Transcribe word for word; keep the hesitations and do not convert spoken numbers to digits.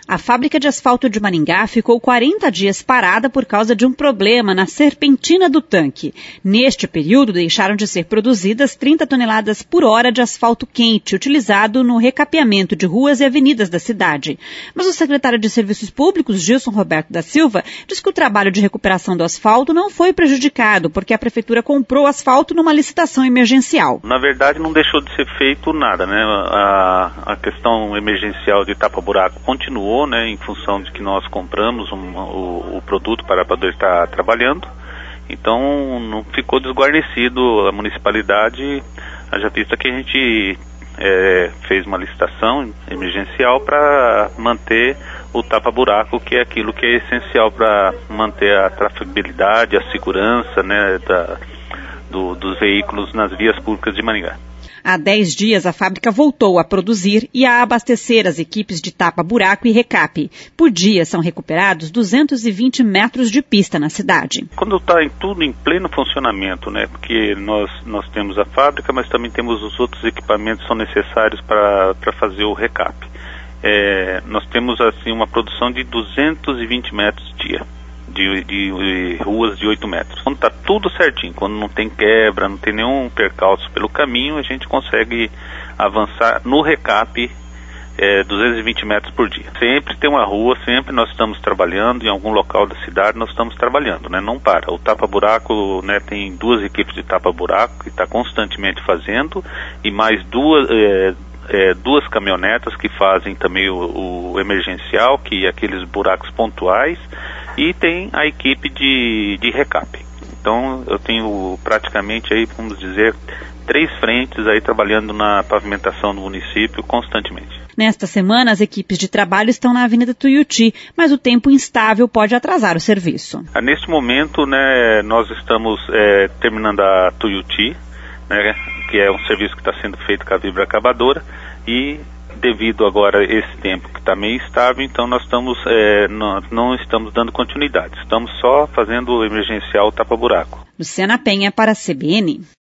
A fábrica de asfalto de Maringá ficou quarenta dias parada por causa de um problema na serpentina do tanque. Neste período, deixaram de ser produzidas trinta toneladas por hora de asfalto quente, utilizado no recapeamento de ruas e avenidas da cidade. Mas o secretário de Serviços Públicos, Gilson Roberto da Silva, diz que o trabalho de recuperação do asfalto não foi prejudicado, porque a prefeitura comprou asfalto numa licitação emergencial. Na verdade, não deixou de ser feito nada, né? A, a questão emergencial de tapa-buraco continuou, né, em função de que nós compramos um, o, o produto para poder estar trabalhando. Então não ficou desguarnecido a municipalidade, haja vista que a gente é, fez uma licitação emergencial para manter o tapa-buraco, que é aquilo que é essencial para manter a trafegabilidade, a segurança, né, da, do, dos veículos nas vias públicas de Maringá. Há dez dias, a fábrica voltou a produzir e a abastecer as equipes de tapa-buraco e recape. Por dia, são recuperados duzentos e vinte metros de pista na cidade. Quando está em tudo em pleno funcionamento, né? Porque nós, nós temos a fábrica, mas também temos os outros equipamentos que são necessários para para fazer o recape. É, nós temos assim uma produção de duzentos e vinte metros dia. De, de, de ruas de oito metros. Quando está tudo certinho, quando não tem quebra, não tem nenhum percalço pelo caminho, a gente consegue avançar no recape é, duzentos e vinte metros por dia. Sempre tem uma rua, sempre nós estamos trabalhando, em algum local da cidade nós estamos trabalhando, né? Não para. O tapa-buraco, né, tem duas equipes de tapa-buraco que está constantemente fazendo, e mais duas... É, É, duas caminhonetas que fazem também o, o emergencial, que é aqueles buracos pontuais, e tem a equipe de, de recape. Então eu tenho praticamente aí, vamos dizer, três frentes aí trabalhando na pavimentação do município constantemente. Nesta semana, as equipes de trabalho estão na Avenida Tuiuti, mas o tempo instável pode atrasar o serviço. Ah, neste momento, né, nós estamos é, terminando a Tuiuti, né, que é um serviço que está sendo feito com a Vibra Acabadora, e devido agora a esse tempo que está meio estável, então nós estamos, é, não, não estamos dando continuidade, estamos só fazendo o emergencial tapa-buraco. Luciana Penha para a C B N.